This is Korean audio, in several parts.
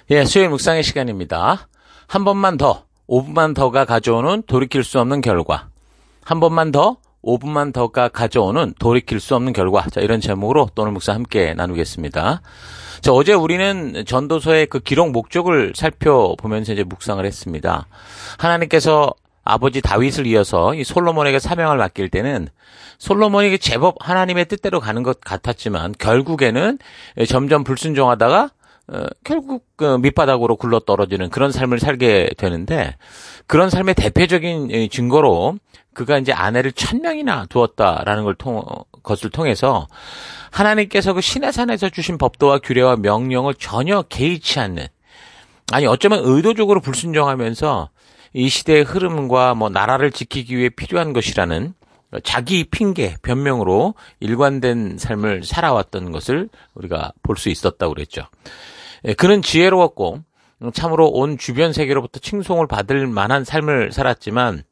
예, 수요일 묵상의 시간입니다. 한 번만 더, 5분만 더가 가져오는 돌이킬 수 없는 결과. 한 번만 더, 5분만 더가 가져오는 돌이킬 수 없는 결과. 자, 이런 제목으로 또 오늘 묵상 함께 나누겠습니다. 자, 어제 우리는 전도서의 그 기록 목적을 살펴보면서 이제 묵상을 했습니다. 하나님께서 아버지 다윗을 이어서 이 솔로몬에게 사명을 맡길 때는 솔로몬이 제법 하나님의 뜻대로 가는 것 같았지만 결국에는 점점 불순종하다가 결국 그 밑바닥으로 굴러 떨어지는 그런 삶을 살게 되는데, 그런 삶의 대표적인 증거로 그가 이제 아내를 1000명이나 두었다라는 것을 통해서 하나님께서 그 시내산에서 주신 법도와 규례와 명령을 전혀 개의치 않는, 아니 어쩌면 의도적으로 불순종하면서 이 시대의 흐름과 나라를 지키기 위해 필요한 것이라는 자기 핑계, 변명으로 일관된 삶을 살아왔던 것을 우리가 볼 수 있었다고 그랬죠. 그는 지혜로웠고 참으로 온 주변 세계로부터 칭송을 받을 만한 삶을 살았지만,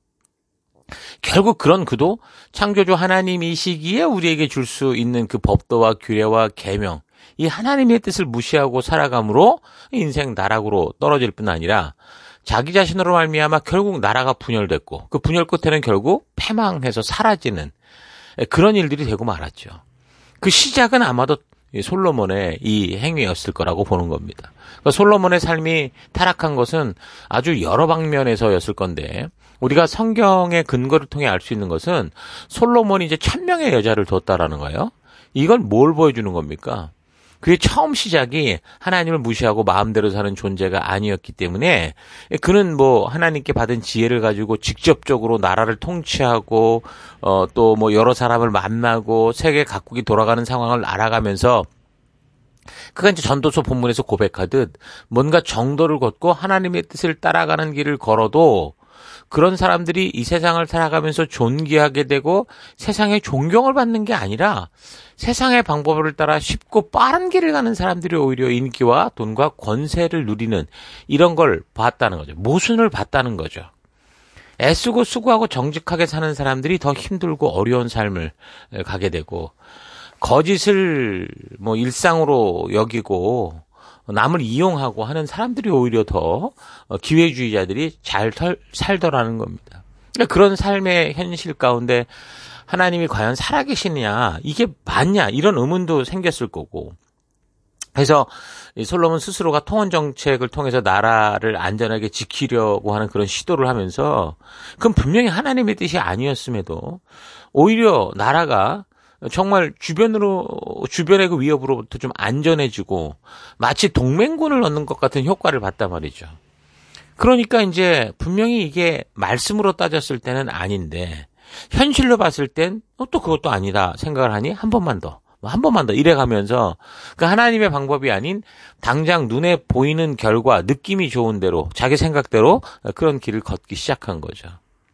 결국 그런 그도 창조주 하나님이시기에 우리에게 줄 수 있는 그 법도와 규례와 계명, 이 하나님의 뜻을 무시하고 살아감으로 인생 나락으로 떨어질 뿐 아니라 자기 자신으로 말미암아 결국 나라가 분열됐고, 그 분열 끝에는 결국 패망해서 사라지는 그런 일들이 되고 말았죠. 그 시작은 아마도 솔로몬의 이 행위였을 거라고 보는 겁니다. 그러니까 솔로몬의 삶이 타락한 것은 아주 여러 방면에서였을 건데, 우리가 성경의 근거를 통해 알 수 있는 것은 솔로몬이 이제 1000명의 여자를 뒀다라는 거예요. 이건 뭘 보여주는 겁니까? 그게 처음 시작이 하나님을 무시하고 마음대로 사는 존재가 아니었기 때문에, 그는 하나님께 받은 지혜를 가지고 직접적으로 나라를 통치하고 또 여러 사람을 만나고 세계 각국이 돌아가는 상황을 알아가면서, 그가 이제 전도서 본문에서 고백하듯 뭔가 정도를 걷고 하나님의 뜻을 따라가는 길을 걸어도 그런 사람들이 이 세상을 살아가면서 존귀하게 되고 세상에 존경을 받는 게 아니라 세상의 방법을 따라 쉽고 빠른 길을 가는 사람들이 오히려 인기와 돈과 권세를 누리는 이런 걸 봤다는 거죠. 모순을 봤다는 거죠. 애쓰고 수고하고 정직하게 사는 사람들이 더 힘들고 어려운 삶을 가게 되고, 거짓을 일상으로 여기고 남을 이용하고 하는 사람들이 오히려 더 기회주의자들이 잘 살더라는 겁니다. 그런 삶의 현실 가운데 하나님이 과연 살아계시느냐, 이게 맞냐, 이런 의문도 생겼을 거고. 그래서 솔로몬 스스로가 통원 정책을 통해서 나라를 안전하게 지키려고 하는 그런 시도를 하면서, 그건 분명히 하나님의 뜻이 아니었음에도 오히려 나라가 정말 주변의 그 위협으로부터 좀 안전해지고 마치 동맹군을 얻는 것 같은 효과를 봤단 말이죠. 그러니까 이제 분명히 이게 말씀으로 따졌을 때는 아닌데 현실로 봤을 땐 또 그것도 아니다 생각을 하니 한 번만 더 이래가면서 그 하나님의 방법이 아닌 당장 눈에 보이는 결과, 느낌이 좋은 대로 자기 생각대로 그런 길을 걷기 시작한 거죠.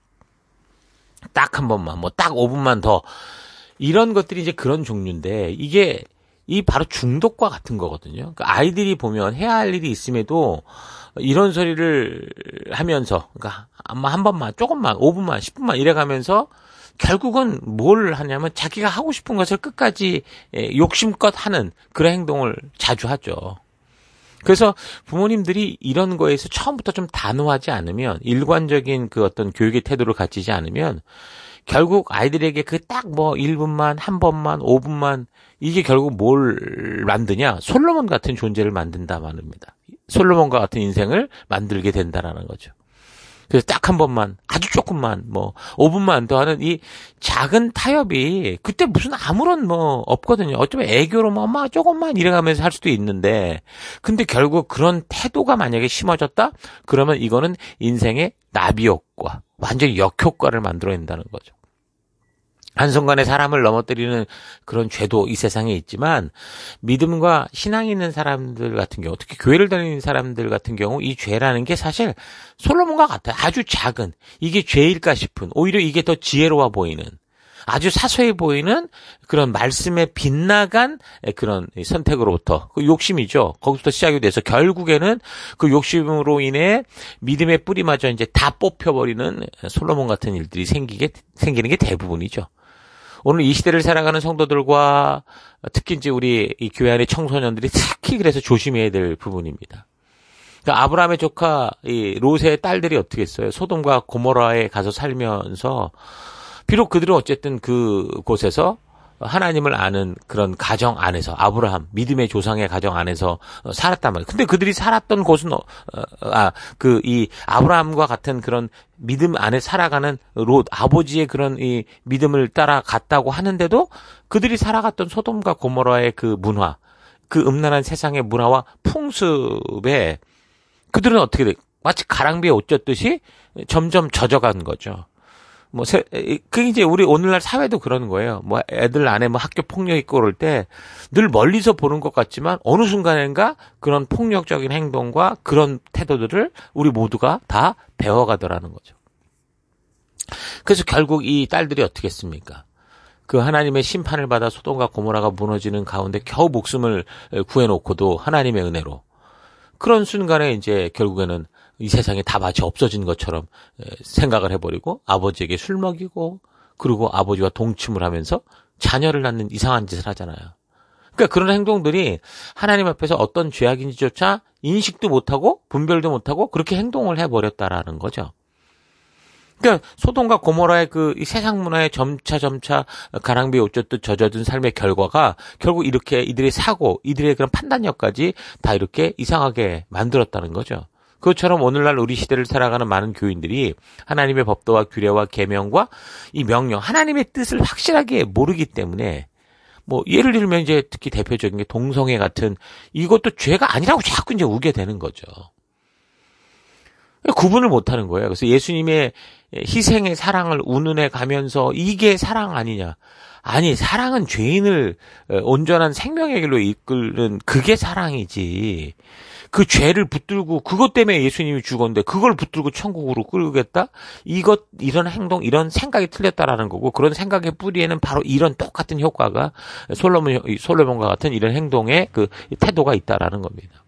딱 한 번만, 딱 5분만 더, 이런 것들이 이제 그런 종류인데, 이게 바로 중독과 같은 거거든요. 그러니까 아이들이 보면 해야 할 일이 있음에도 이런 소리를 하면서, 그러니까 한 번만, 조금만, 5분만, 10분만 이래가면서 결국은 뭘 하냐면 자기가 하고 싶은 것을 끝까지 욕심껏 하는 그런 행동을 자주 하죠. 그래서 부모님들이 이런 거에서 처음부터 좀 단호하지 않으면, 일관적인 그 어떤 교육의 태도를 갖추지 않으면 결국 아이들에게 그 딱 1분만, 한 번만, 5분만, 이게 결국 뭘 만드냐? 솔로몬 같은 존재를 만든다 말입니다. 솔로몬과 같은 인생을 만들게 된다라는 거죠. 그래서 딱 한 번만, 아주 조금만, 5분만 더 하는 이 작은 타협이 그때 무슨 아무런 없거든요. 어쩌면 애교로 엄마 조금만 이래가면서 할 수도 있는데, 근데 결국 그런 태도가 만약에 심어졌다? 그러면 이거는 인생의 나비효과, 완전히 역효과를 만들어낸다는 거죠. 한순간에 사람을 넘어뜨리는 그런 죄도 이 세상에 있지만, 믿음과 신앙이 있는 사람들 같은 경우, 특히 교회를 다니는 사람들 같은 경우 이 죄라는 게 사실 솔로몬과 같아요. 아주 작은, 이게 죄일까 싶은, 오히려 이게 더 지혜로워 보이는, 아주 사소해 보이는 그런 말씀에 빗나간 그런 선택으로부터, 그 욕심이죠. 거기서부터 시작이 돼서 결국에는 그 욕심으로 인해 믿음의 뿌리마저 이제 다 뽑혀버리는 솔로몬 같은 일들이 생기는 게 대부분이죠. 오늘 이 시대를 살아가는 성도들과 특히 이제 우리 이 교회 안의 청소년들이 특히 그래서 조심해야 될 부분입니다. 그러니까 아브라함의 조카 이 롯의 딸들이 어떻게 했어요? 소돔과 고모라에 가서 살면서 비록 그들은 어쨌든 그곳에서 하나님을 아는 그런 가정 안에서 아브라함 믿음의 조상의 가정 안에서 살았단 말이에요. 근데 그들이 살았던 곳은 이 아브라함과 같은 그런 믿음 안에 살아가는 롯 아버지의 그런 이 믿음을 따라갔다고 하는데도 그들이 살아갔던 소돔과 고모라의 그 문화, 그 음란한 세상의 문화와 풍습에 그들은 어떻게 돼? 마치 가랑비에 옷 젖듯이 점점 젖어간 거죠. 그게 이제 우리 오늘날 사회도 그러는 거예요. 애들 안에 학교 폭력 있고 그럴 때 늘 멀리서 보는 것 같지만 어느 순간인가 그런 폭력적인 행동과 그런 태도들을 우리 모두가 다 배워가더라는 거죠. 그래서 결국 이 딸들이 어떻게 했습니까? 그 하나님의 심판을 받아 소돔과 고모라가 무너지는 가운데 겨우 목숨을 구해놓고도 하나님의 은혜로 그런 순간에 이제 결국에는 이 세상에 다 마치 없어진 것처럼 생각을 해버리고 아버지에게 술 먹이고 그리고 아버지와 동침을 하면서 자녀를 낳는 이상한 짓을 하잖아요. 그러니까 그런 행동들이 하나님 앞에서 어떤 죄악인지조차 인식도 못하고 분별도 못하고 그렇게 행동을 해버렸다라는 거죠. 그러니까 소돔과 고모라의 이 세상 문화에 점차 가랑비에 옷 젖듯 젖어든 삶의 결과가 결국 이렇게 이들의 사고, 이들의 그런 판단력까지 다 이렇게 이상하게 만들었다는 거죠. 그것처럼 오늘날 우리 시대를 살아가는 많은 교인들이 하나님의 법도와 규례와 계명과 이 명령, 하나님의 뜻을 확실하게 모르기 때문에 예를 들면 이제 특히 대표적인 게 동성애 같은 이것도 죄가 아니라고 자꾸 이제 우게 되는 거죠. 구분을 못 하는 거예요. 그래서 예수님의 희생의 사랑을 운운해 가면서 이게 사랑 아니냐. 아니, 사랑은 죄인을 온전한 생명의 길로 이끄는 그게 사랑이지. 그 죄를 붙들고 그것 때문에 예수님이 죽었는데 그걸 붙들고 천국으로 끌겠다? 이런 행동, 이런 생각이 틀렸다라는 거고 그런 생각의 뿌리에는 바로 이런 똑같은 효과가 솔로몬과 같은 이런 행동의 그 태도가 있다라는 겁니다.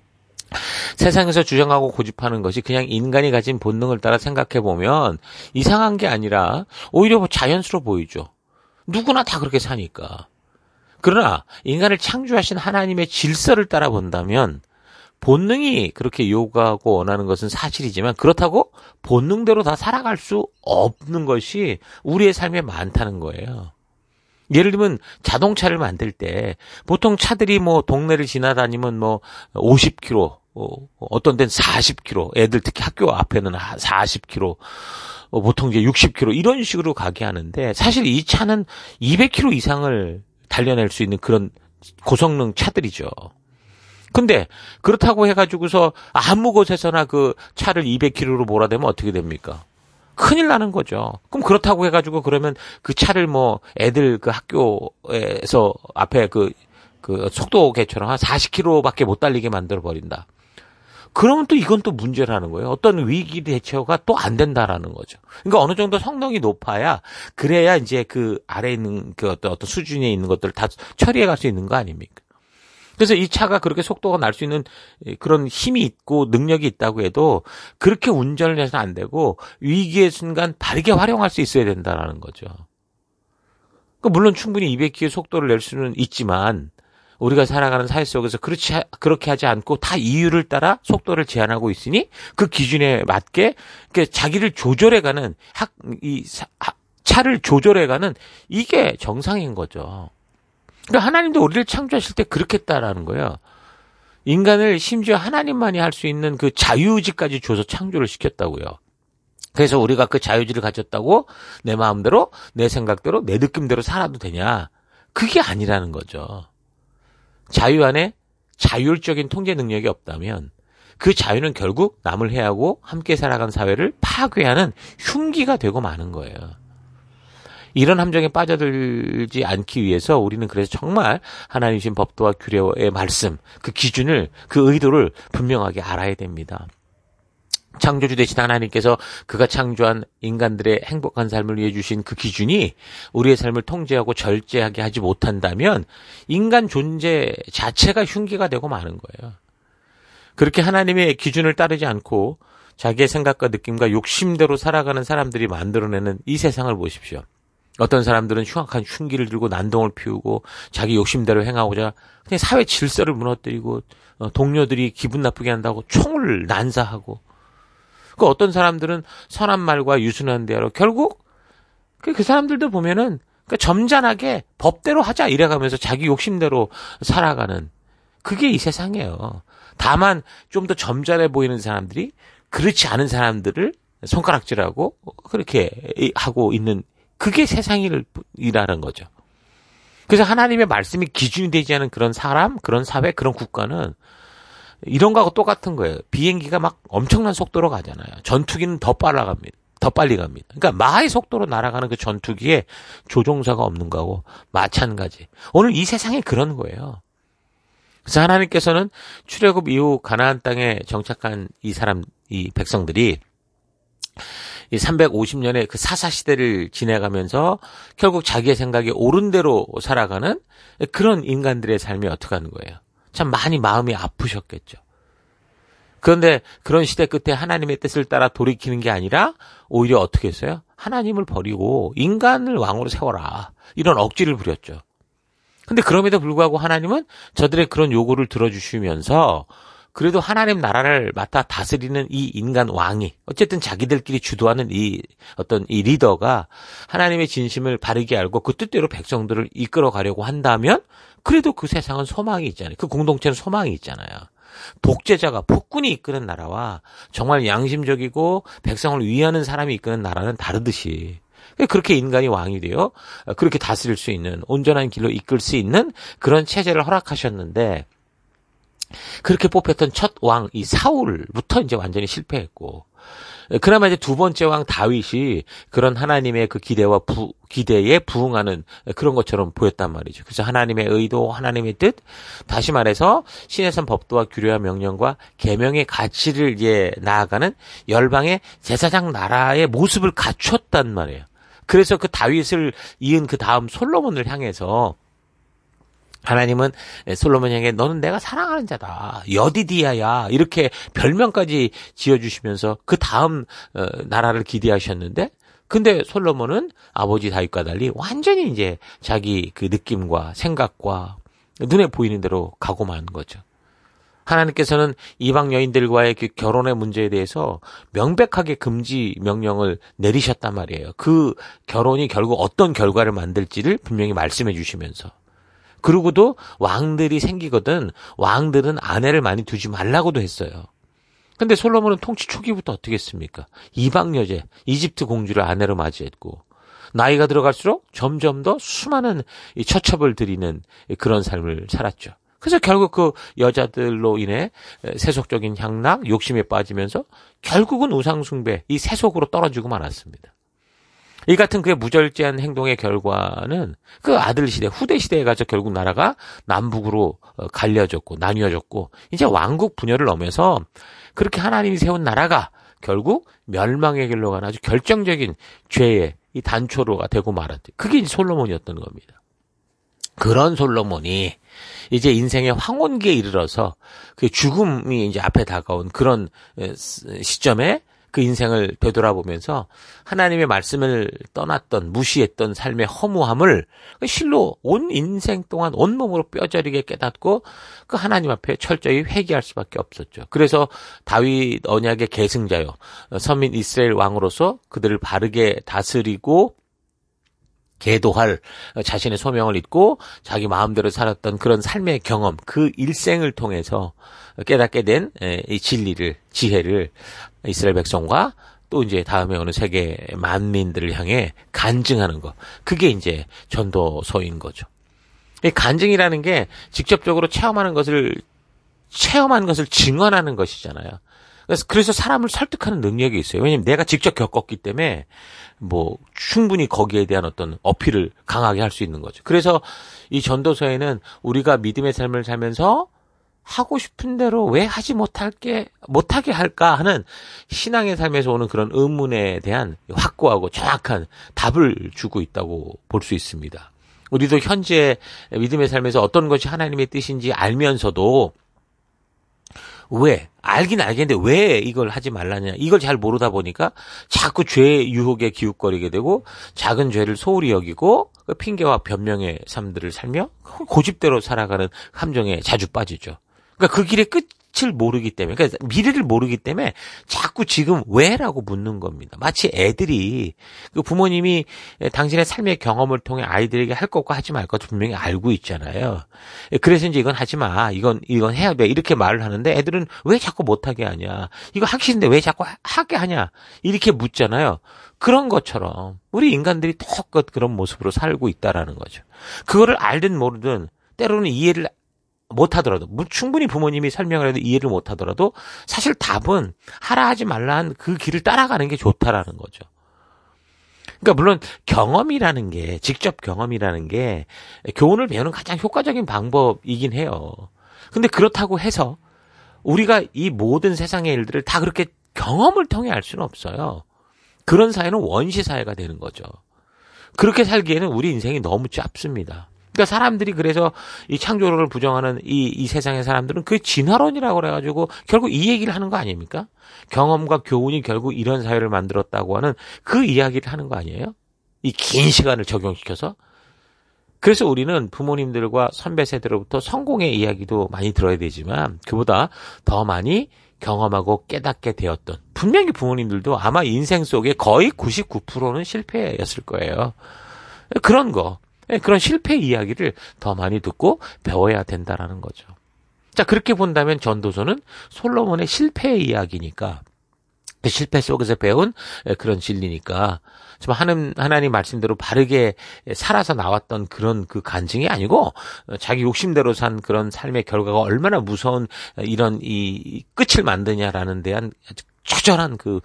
세상에서 주장하고 고집하는 것이 그냥 인간이 가진 본능을 따라 생각해보면 이상한 게 아니라 오히려 자연스러워 보이죠. 누구나 다 그렇게 사니까. 그러나 인간을 창조하신 하나님의 질서를 따라 본다면 본능이 그렇게 요구하고 원하는 것은 사실이지만 그렇다고 본능대로 다 살아갈 수 없는 것이 우리의 삶에 많다는 거예요. 예를 들면 자동차를 만들 때 보통 차들이 동네를 지나다니면 50km, 어떤 데는 40km, 애들 특히 학교 앞에는 40km, 보통 이제 60km 이런 식으로 가게 하는데 사실 이 차는 200km 이상을 달려낼 수 있는 그런 고성능 차들이죠. 근데 그렇다고 해가지고서 아무 곳에서나 그 차를 200km로 몰아대면 어떻게 됩니까? 큰일 나는 거죠. 그럼 그렇다고 해가지고 그러면 그 차를 애들 그 학교에서 앞에 그 속도 계처럼 한 40km밖에 못 달리게 만들어 버린다. 그러면 또 이건 또 문제라는 거예요. 어떤 위기 대처가 또 안 된다라는 거죠. 그러니까 어느 정도 성능이 높아야 그래야 이제 그 아래에 있는 그 어떤 수준에 있는 것들을 다 처리해 갈 수 있는 거 아닙니까? 그래서 이 차가 그렇게 속도가 날 수 있는 그런 힘이 있고 능력이 있다고 해도 그렇게 운전을 해서는 안 되고 위기의 순간 바르게 활용할 수 있어야 된다라는 거죠. 물론 충분히 200km 속도를 낼 수는 있지만 우리가 살아가는 사회 속에서 그렇게 하지 않고 다 이유를 따라 속도를 제한하고 있으니 그 기준에 맞게 자기를 조절해가는 차를 조절해가는 이게 정상인 거죠. 그러니까 하나님도 우리를 창조하실 때 그렇게 했다라는 거예요. 인간을 심지어 하나님만이 할 수 있는 그 자유의지까지 줘서 창조를 시켰다고요. 그래서 우리가 그 자유의지를 가졌다고 내 마음대로, 내 생각대로, 내 느낌대로 살아도 되냐? 그게 아니라는 거죠. 자유 안에 자율적인 통제 능력이 없다면 그 자유는 결국 남을 해하고 함께 살아간 사회를 파괴하는 흉기가 되고 마는 거예요. 이런 함정에 빠져들지 않기 위해서 우리는 그래서 정말 하나님 주신 법도와 규례의 말씀, 그 기준을, 그 의도를 분명하게 알아야 됩니다. 창조주 되신 하나님께서 그가 창조한 인간들의 행복한 삶을 위해 주신 그 기준이 우리의 삶을 통제하고 절제하게 하지 못한다면 인간 존재 자체가 흉기가 되고 마는 거예요. 그렇게 하나님의 기준을 따르지 않고 자기의 생각과 느낌과 욕심대로 살아가는 사람들이 만들어내는 이 세상을 보십시오. 어떤 사람들은 흉악한 흉기를 들고 난동을 피우고 자기 욕심대로 행하고자 그냥 사회 질서를 무너뜨리고 동료들이 기분 나쁘게 한다고 총을 난사하고 그 어떤 사람들은 선한 말과 유순한 대화로 결국 그 사람들도 보면은 점잖하게 법대로 하자 이래가면서 자기 욕심대로 살아가는 그게 이 세상이에요. 다만 좀 더 점잖해 보이는 사람들이 그렇지 않은 사람들을 손가락질하고 그렇게 하고 있는 그게 세상이라는 거죠. 그래서 하나님의 말씀이 기준이 되지 않은 그런 사람, 그런 사회, 그런 국가는 이런 거하고 똑같은 거예요. 비행기가 막 엄청난 속도로 가잖아요. 전투기는 더 빨리 갑니다. 그러니까 마의 속도로 날아가는 그 전투기에 조종사가 없는 거하고 마찬가지. 오늘 이 세상이 그런 거예요. 그래서 하나님께서는 출애굽 이후 가나안 땅에 정착한 이 백성들이 이 350년의 그 사사시대를 지내가면서 결국 자기의 생각에 옳은 대로 살아가는 그런 인간들의 삶이 어떻게 하는 거예요. 참 많이 마음이 아프셨겠죠. 그런데 그런 시대 끝에 하나님의 뜻을 따라 돌이키는 게 아니라 오히려 어떻게 했어요? 하나님을 버리고 인간을 왕으로 세워라. 이런 억지를 부렸죠. 근데 그럼에도 불구하고 하나님은 저들의 그런 요구를 들어주시면서 그래도 하나님 나라를 맡아 다스리는 이 인간 왕이 어쨌든 자기들끼리 주도하는 이 리더가 하나님의 진심을 바르게 알고 그 뜻대로 백성들을 이끌어 가려고 한다면 그래도 그 세상은 소망이 있잖아요. 그 공동체는 소망이 있잖아요. 독재자가 폭군이 이끄는 나라와 정말 양심적이고 백성을 위하는 사람이 이끄는 나라는 다르듯이 그렇게 인간이 왕이 되어 그렇게 다스릴 수 있는 온전한 길로 이끌 수 있는 그런 체제를 허락하셨는데 그렇게 뽑혔던 첫 왕, 이 사울부터 이제 완전히 실패했고, 그나마 이제 두 번째 왕 다윗이 그런 하나님의 그 기대에 부응하는 그런 것처럼 보였단 말이죠. 그래서 하나님의 의도, 하나님의 뜻, 다시 말해서 신의 법도와 규례와 명령과 계명의 가치를 나아가는 열방의 제사장 나라의 모습을 갖췄단 말이에요. 그래서 그 다윗을 이은 그 다음 솔로몬을 향해서 하나님은 솔로몬 에게 너는 내가 사랑하는 자다. 여디디아야. 이렇게 별명까지 지어주시면서 그 다음 나라를 기대하셨는데 근데 솔로몬은 아버지 다윗과 달리 완전히 이제 자기 그 느낌과 생각과 눈에 보이는 대로 가고 마는 거죠. 하나님께서는 이방 여인들과의 그 결혼의 문제에 대해서 명백하게 금지 명령을 내리셨단 말이에요. 그 결혼이 결국 어떤 결과를 만들지를 분명히 말씀해 주시면서 그러고도 왕들이 생기거든 왕들은 아내를 많이 두지 말라고도 했어요. 근데 솔로몬은 통치 초기부터 어떻게 했습니까? 이방 여제, 이집트 공주를 아내로 맞이했고 나이가 들어갈수록 점점 더 수많은 이 처첩을 드리는 그런 삶을 살았죠. 그래서 결국 그 여자들로 인해 세속적인 향락, 욕심에 빠지면서 결국은 우상숭배, 이 세속으로 떨어지고 말았습니다. 이 같은 그의 무절제한 행동의 결과는 그 아들 시대, 후대 시대에 가서 결국 나라가 남북으로 갈려졌고 나뉘어졌고 이제 왕국 분열을 넘어서 그렇게 하나님이 세운 나라가 결국 멸망의 길로 가는 아주 결정적인 죄의 이 단초로가 되고 말았대. 그게 이제 솔로몬이었던 겁니다. 그런 솔로몬이 이제 인생의 황혼기에 이르러서 그 죽음이 이제 앞에 다가온 그런 시점에 그 인생을 되돌아보면서 하나님의 말씀을 떠났던 무시했던 삶의 허무함을 실로 온 인생 동안 온몸으로 뼈저리게 깨닫고 그 하나님 앞에 철저히 회개할 수밖에 없었죠. 그래서 다윗 언약의 계승자요 선민 이스라엘 왕으로서 그들을 바르게 다스리고 계도할 자신의 소명을 잊고 자기 마음대로 살았던 그런 삶의 경험, 그 일생을 통해서 깨닫게 된 이 진리를, 지혜를 이스라엘 백성과 또 이제 다음에 오는 세계 만민들을 향해 간증하는 것. 그게 이제 전도서인 거죠. 이 간증이라는 게 직접적으로 체험한 것을 증언하는 것이잖아요. 그래서 사람을 설득하는 능력이 있어요. 왜냐면 내가 직접 겪었기 때문에 충분히 거기에 대한 어떤 어필을 강하게 할 수 있는 거죠. 그래서 이 전도서에는 우리가 믿음의 삶을 살면서 하고 싶은 대로 왜 하지 못하게 할까 하는 신앙의 삶에서 오는 그런 의문에 대한 확고하고 정확한 답을 주고 있다고 볼 수 있습니다. 우리도 현재 믿음의 삶에서 어떤 것이 하나님의 뜻인지 알면서도 왜 알긴 알겠는데 왜 이걸 하지 말라냐. 이걸 잘 모르다 보니까 자꾸 죄의 유혹에 기웃거리게 되고 작은 죄를 소홀히 여기고 핑계와 변명의 삶들을 살며 고집대로 살아가는 함정에 자주 빠지죠. 그러니까 그 길의 끝을 모르기 때문에, 그러니까 미래를 모르기 때문에 자꾸 지금 왜라고 묻는 겁니다. 마치 애들이 그 부모님이 당신의 삶의 경험을 통해 아이들에게 할 것과 하지 말 것을 분명히 알고 있잖아요. 그래서 이제 이건 하지 마, 이건 해야 돼, 이렇게 말을 하는데 애들은 왜 자꾸 못하게 하냐, 이거 하기 싫은데 왜 자꾸 하게 하냐, 이렇게 묻잖아요. 그런 것처럼 우리 인간들이 똑같 그런 모습으로 살고 있다라는 거죠. 그거를 알든 모르든 때로는 이해를 못하더라도, 충분히 부모님이 설명을 해도 이해를 못하더라도 사실 답은 하라 하지 말라 한 그 길을 따라가는 게 좋다라는 거죠. 그러니까 물론 경험이라는 게, 직접 경험이라는 게 교훈을 배우는 가장 효과적인 방법이긴 해요. 근데 그렇다고 해서 우리가 이 모든 세상의 일들을 다 그렇게 경험을 통해 알 수는 없어요. 그런 사회는 원시 사회가 되는 거죠. 그렇게 살기에는 우리 인생이 너무 짧습니다. 그러니까 사람들이 그래서 이 창조론을 부정하는 이 세상의 사람들은 그게 진화론이라고 그래가지고 결국 이 얘기를 하는 거 아닙니까? 경험과 교훈이 결국 이런 사회를 만들었다고 하는 그 이야기를 하는 거 아니에요? 이 긴 시간을 적용시켜서. 그래서 우리는 부모님들과 선배 세대로부터 성공의 이야기도 많이 들어야 되지만 그보다 더 많이 경험하고 깨닫게 되었던, 분명히 부모님들도 아마 인생 속에 거의 99%는 실패였을 거예요. 그런 거. 그런 실패 이야기를 더 많이 듣고 배워야 된다라는 거죠. 자, 그렇게 본다면 전도서는 솔로몬의 실패 이야기니까, 실패 속에서 배운 그런 진리니까, 좀 하나님 말씀대로 바르게 살아서 나왔던 그런 그 간증이 아니고, 자기 욕심대로 산 그런 삶의 결과가 얼마나 무서운 이런 이 끝을 만드냐라는 데한 처절한 그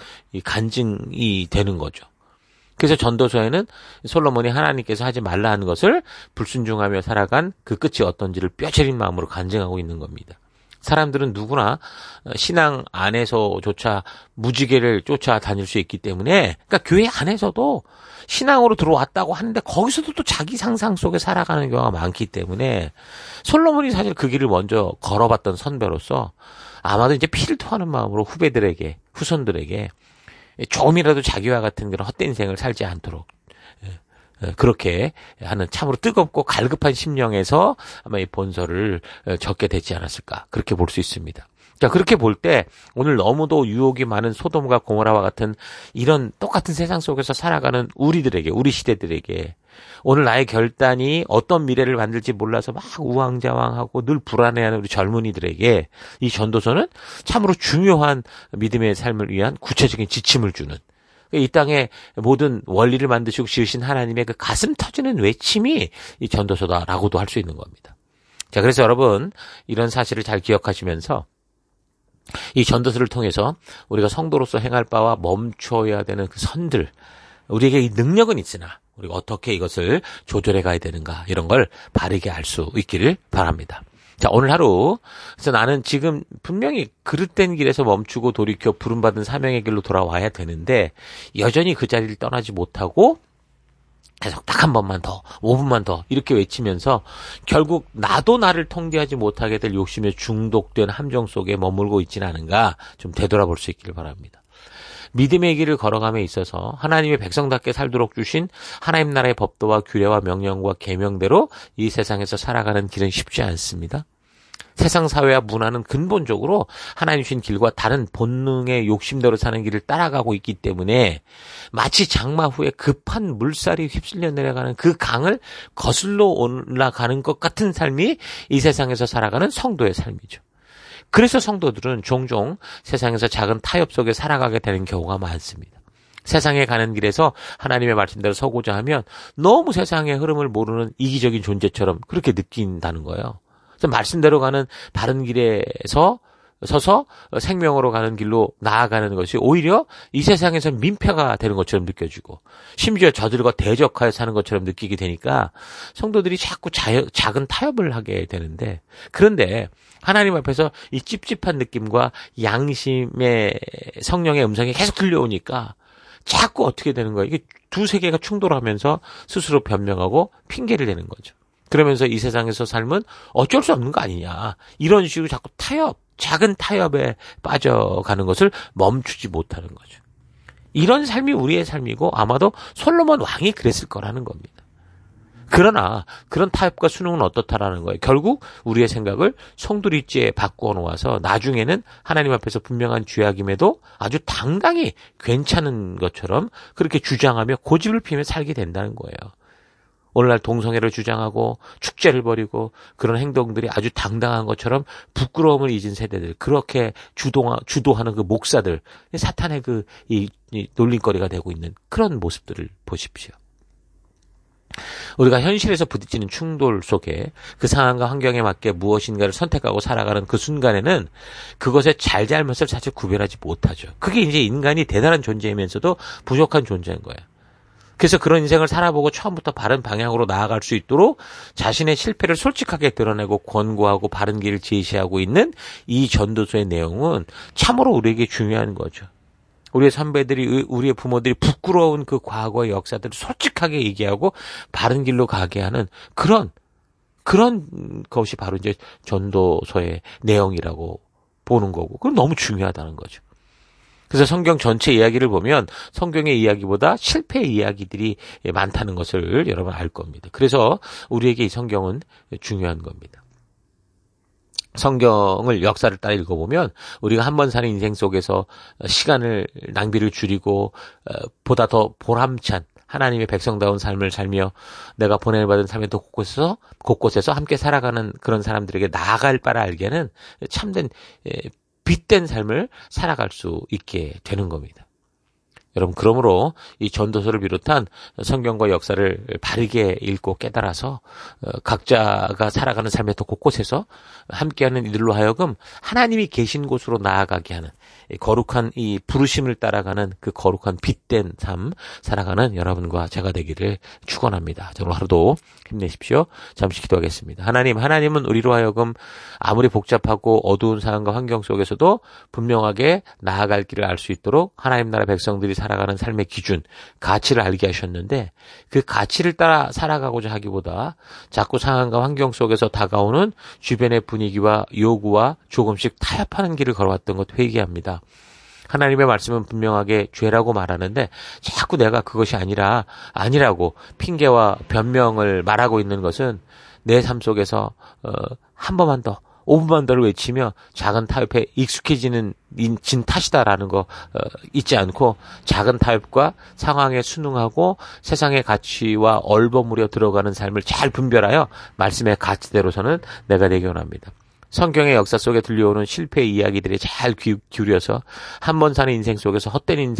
간증이 되는 거죠. 그래서 전도서에는 솔로몬이 하나님께서 하지 말라 하는 것을 불순종하며 살아간 그 끝이 어떤지를 뼈저린 마음으로 간증하고 있는 겁니다. 사람들은 누구나 신앙 안에서조차 무지개를 쫓아다닐 수 있기 때문에, 그러니까 교회 안에서도 신앙으로 들어왔다고 하는데 거기서도 또 자기 상상 속에 살아가는 경우가 많기 때문에 솔로몬이 사실 그 길을 먼저 걸어봤던 선배로서 아마도 이제 피를 토하는 마음으로 후배들에게, 후손들에게 조금이라도 자기와 같은 그런 헛된 인생을 살지 않도록 그렇게 하는 참으로 뜨겁고 갈급한 심령에서 아마 이 본서를 적게 되지 않았을까, 그렇게 볼 수 있습니다. 자, 그렇게 볼 때 오늘 너무도 유혹이 많은 소돔과 고모라와 같은 이런 똑같은 세상 속에서 살아가는 우리들에게, 우리 시대들에게 오늘 나의 결단이 어떤 미래를 만들지 몰라서 막 우왕좌왕하고 늘 불안해하는 우리 젊은이들에게 이 전도서는 참으로 중요한 믿음의 삶을 위한 구체적인 지침을 주는, 이 땅의 모든 원리를 만드시고 지으신 하나님의 그 가슴 터지는 외침이 이 전도서다라고도 할 수 있는 겁니다. 자, 그래서 여러분 이런 사실을 잘 기억하시면서 이 전도서를 통해서 우리가 성도로서 행할 바와 멈춰야 되는 그 선들, 우리에게 이 능력은 있으나 우리가 어떻게 이것을 조절해 가야 되는가, 이런 걸 바르게 알 수 있기를 바랍니다. 자, 오늘 하루, 그래서 나는 지금 분명히 그릇된 길에서 멈추고 돌이켜 부름받은 사명의 길로 돌아와야 되는데 여전히 그 자리를 떠나지 못하고 계속 딱 한 번만 더, 5분만 더 이렇게 외치면서 결국 나도 나를 통제하지 못하게 될 욕심에 중독된 함정 속에 머물고 있지는 않은가 좀 되돌아볼 수 있기를 바랍니다. 믿음의 길을 걸어감에 있어서 하나님의 백성답게 살도록 주신 하나님 나라의 법도와 규례와 명령과 계명대로 이 세상에서 살아가는 길은 쉽지 않습니다. 세상 사회와 문화는 근본적으로 하나님 주신 길과 다른 본능의 욕심대로 사는 길을 따라가고 있기 때문에 마치 장마 후에 급한 물살이 휩쓸려 내려가는 그 강을 거슬러 올라가는 것 같은 삶이 이 세상에서 살아가는 성도의 삶이죠. 그래서 성도들은 종종 세상에서 작은 타협 속에 살아가게 되는 경우가 많습니다. 세상에 가는 길에서 하나님의 말씀대로 서고자 하면 너무 세상의 흐름을 모르는 이기적인 존재처럼 그렇게 느낀다는 거예요. 그래서 말씀대로 가는 바른 길에서 서서 생명으로 가는 길로 나아가는 것이 오히려 이 세상에서 민폐가 되는 것처럼 느껴지고 심지어 저들과 대적하여 사는 것처럼 느끼게 되니까 성도들이 자꾸 작은 타협을 하게 되는데, 그런데 하나님 앞에서 이 찝찝한 느낌과 양심의 성령의 음성이 계속 들려오니까 자꾸 어떻게 되는 거예요? 이게 두세 개가 충돌하면서 스스로 변명하고 핑계를 대는 거죠. 그러면서 이 세상에서 삶은 어쩔 수 없는 거 아니냐, 이런 식으로 자꾸 타협, 작은 타협에 빠져가는 것을 멈추지 못하는 거죠. 이런 삶이 우리의 삶이고 아마도 솔로몬 왕이 그랬을 거라는 겁니다. 그러나 그런 타협과 순응은 어떻다라는 거예요. 결국 우리의 생각을 송두리째 바꾸어 놓아서 나중에는 하나님 앞에서 분명한 죄악임에도 아주 당당히 괜찮은 것처럼 그렇게 주장하며 고집을 피우며 살게 된다는 거예요. 오늘날 동성애를 주장하고 축제를 벌이고 그런 행동들이 아주 당당한 것처럼 부끄러움을 잊은 세대들, 그렇게 주도하는 그 목사들, 사탄의 이 놀림거리가 되고 있는 그런 모습들을 보십시오. 우리가 현실에서 부딪히는 충돌 속에 그 상황과 환경에 맞게 무엇인가를 선택하고 살아가는 그 순간에는 그것의 잘잘못을 사실 구별하지 못하죠. 그게 이제 인간이 대단한 존재이면서도 부족한 존재인 거예요. 그래서 그런 인생을 살아보고 처음부터 바른 방향으로 나아갈 수 있도록 자신의 실패를 솔직하게 드러내고 권고하고 바른 길을 제시하고 있는 이 전도서의 내용은 참으로 우리에게 중요한 거죠. 우리의 선배들이, 우리의 부모들이 부끄러운 그 과거의 역사들을 솔직하게 얘기하고 바른 길로 가게 하는 그런 것이 바로 이제 전도서의 내용이라고 보는 거고, 그건 너무 중요하다는 거죠. 그래서 성경 전체 이야기를 보면 성경의 이야기보다 실패의 이야기들이 많다는 것을 여러분 알 겁니다. 그래서 우리에게 이 성경은 중요한 겁니다. 성경을 역사를 따라 읽어보면 우리가 한 번 사는 인생 속에서 시간을 낭비를 줄이고 보다 더 보람찬 하나님의 백성다운 삶을 살며 내가 보내받은 삶의 곳곳에서 함께 살아가는 그런 사람들에게 나아갈 바를 알게는 참된 빛된 삶을 살아갈 수 있게 되는 겁니다. 여러분, 그러므로 이 전도서를 비롯한 성경과 역사를 바르게 읽고 깨달아서 각자가 살아가는 삶의 또 곳곳에서 함께하는 이들로 하여금 하나님이 계신 곳으로 나아가게 하는 거룩한 이 부르심을 따라가는 그 거룩한 빛된 삶 살아가는 여러분과 제가 되기를 축원합니다. 오늘 하루도 힘내십시오. 잠시 기도하겠습니다. 하나님은 우리로 하여금 아무리 복잡하고 어두운 상황과 환경 속에서도 분명하게 나아갈 길을 알 수 있도록 하나님 나라 백성들이 살아가는 삶의 기준, 가치를 알게 하셨는데 그 가치를 따라 살아가고자 하기보다 자꾸 상황과 환경 속에서 다가오는 주변의 분위기와 요구와 조금씩 타협하는 길을 걸어왔던 것 회개합니다. 하나님의 말씀은 분명하게 죄라고 말하는데 자꾸 내가 그것이 아니라고 핑계와 변명을 말하고 있는 것은 내 삶 속에서 한 번만 더 5분만 더를 외치며 작은 타협에 익숙해지는 진 탓이다라는 거 잊지 않고 작은 타협과 상황에 순응하고 세상의 가치와 얼버무려 들어가는 삶을 잘 분별하여 말씀의 가치대로서는 내가 되기 원합니다. 성경의 역사 속에 들려오는 실패의 이야기들에 잘 귀 기울여서 한 번 사는 인생 속에서 헛된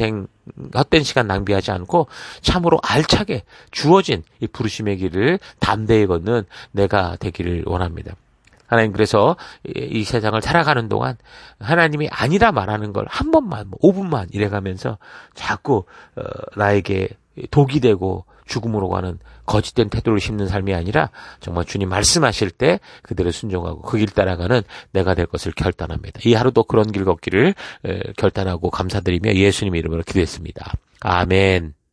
시간 낭비하지 않고 참으로 알차게 주어진 이 부르심의 길을 담대히 걷는 내가 되기를 원합니다. 하나님, 그래서 이 세상을 살아가는 동안 하나님이 아니라 말하는 걸 한 번만 5분만 이래가면서 자꾸 나에게 독이 되고 죽음으로 가는 거짓된 태도를 심는 삶이 아니라 정말 주님 말씀하실 때 그대로 순종하고 그 길 따라가는 내가 될 것을 결단합니다. 이 하루도 그런 길 걷기를 결단하고 감사드리며 예수님의 이름으로 기도했습니다. 아멘.